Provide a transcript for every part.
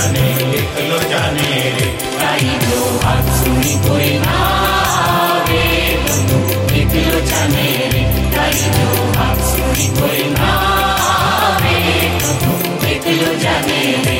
जाने रे ताई जो हाथ सुनी कोई ना आवे तो एकलो जाने रे ताई जो हाथ सुनी कोई ना आवे तो एकलो जाने रे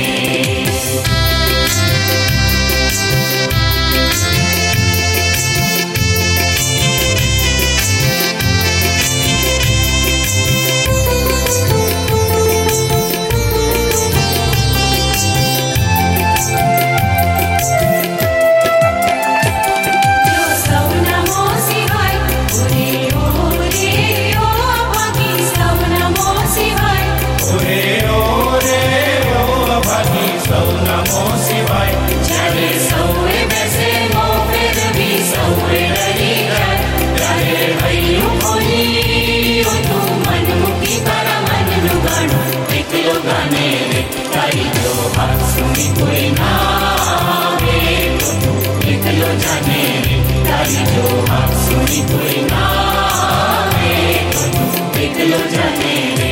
सुनी कोई ना आवे तो एकलो जाने रे ताई जो हाथ सुनी कोई ना आवे तो एकलो जाने रे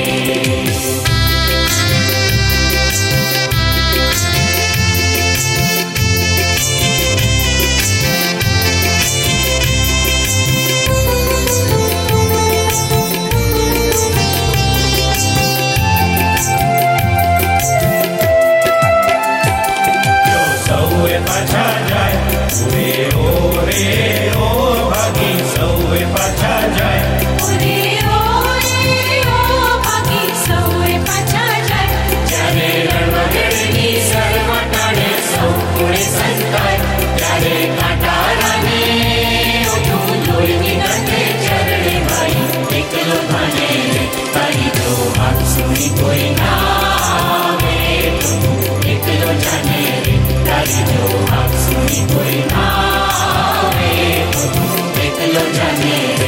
सुनी कोई ना आवे तो एकलो जाने रे ताई जो हाथ सुनी कोई ना आवे तो एकलो जाने रे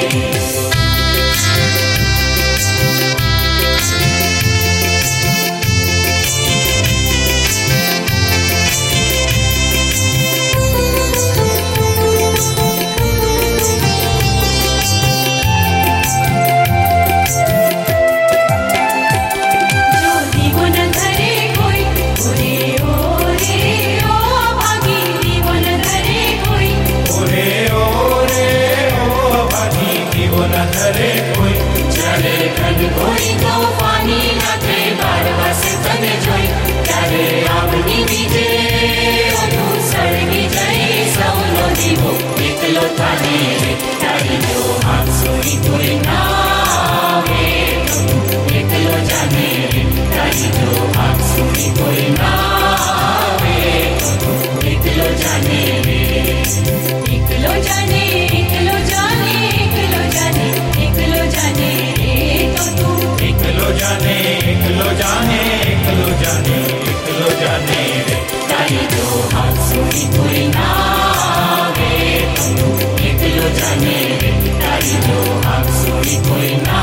कोई तो पानी नाथे बारवा से तने जोई त्यारे आगनी बीजे तू सड़गी जाई सौलो दीवो एकलो थाने रे ताई जो हाथ सुनी कोई ना आवे तो एकलो जाने रे ताई जो हाथ सुनी कोई ना आवे तो एकलो जाने रे एकलो जाने एकलो जाने एकलो जाने एकलो जाने एकलो जाने रे ताई जो हाथ सुनी कोई ना आवे तो एकलो जाने रे ताई जो हाथ सुनी कोई ना